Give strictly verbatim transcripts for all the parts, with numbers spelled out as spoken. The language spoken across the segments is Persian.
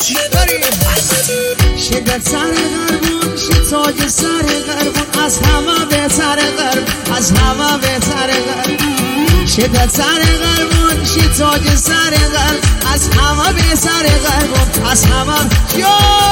شدت سر قربون شد تاج سر قربون از همه به سر قربون از همه به سر قربون شدت سر قربون شد تاج سر قربون از همه به سر قربون از همه یو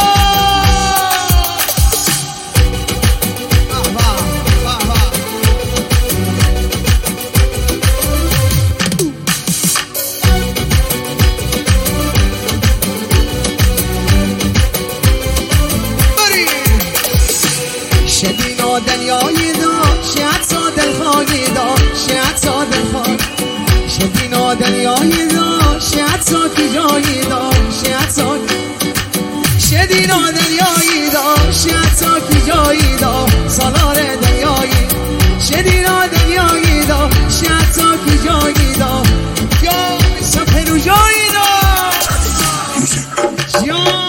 شدینا دنیای دا شاید سا دلخواهی دا شاید سا دلخواهی شدینا دنیای دا شاید سا کی جایی دا شاید سا شدینا دنیای دا شاید سا کی جایی دا سالار دنیایی شدینا دنیای دا شاید سا کی جایی دا یا سفر و جایی دا یا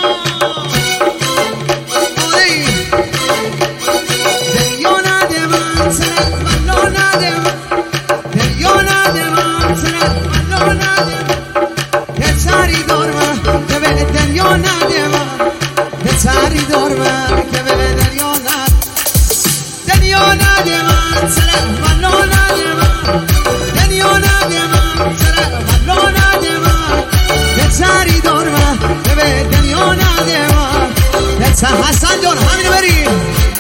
سری دارم که به دنیا ند دنیا نده من سر منو نده من دنیا نده من سر منو نده من به سری دارم که به دنیا نده من حسن جان همینو بریم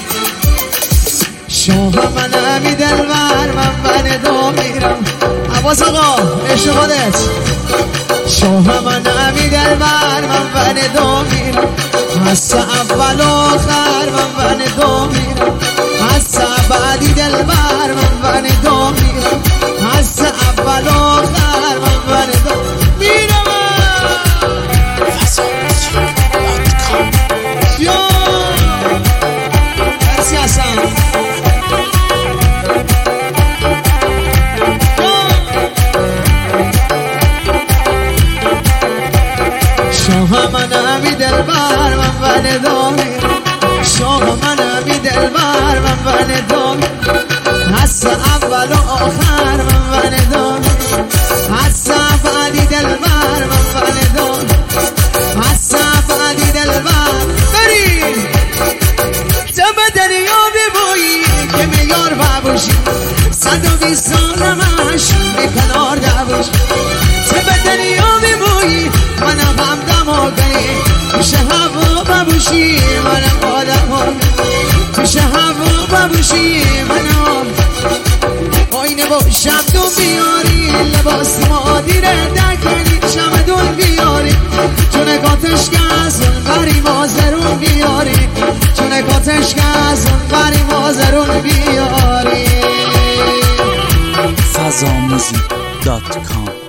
شاه من همی دلبر من بن دو میرم عباس آقا عشق خودت شاه من همی دلبر من بن دو میرم حس اول آخر من بن دو میرم حس بعدی دلبر من بن دو میرم حس اول آخر من بن دو میرم یا مرسی حسن شاه من همی دلبر من بن دو میرم شاه من همی دلبر من بن دو میرم حس اول و آخر من بن دو میرم حس بعدی دلبر من بن دو میرم حس بعدی دلبر بریم تو به دنیا ببویی که میار ببوشی صد و بیست سالمش به کنار دبوشی تو به دنیا ببویی منم همدم و گلی توشه هوا ببوشی منم آدم و توشه هوا ببوشی منم آینه با شمدون بیاری لباس مادیره دکنی شمدون بیاری چونه کاتش گزون بری مازرون بیاری چونه کاتش گزون بری مازرون بیاری فضاموزیک دات کام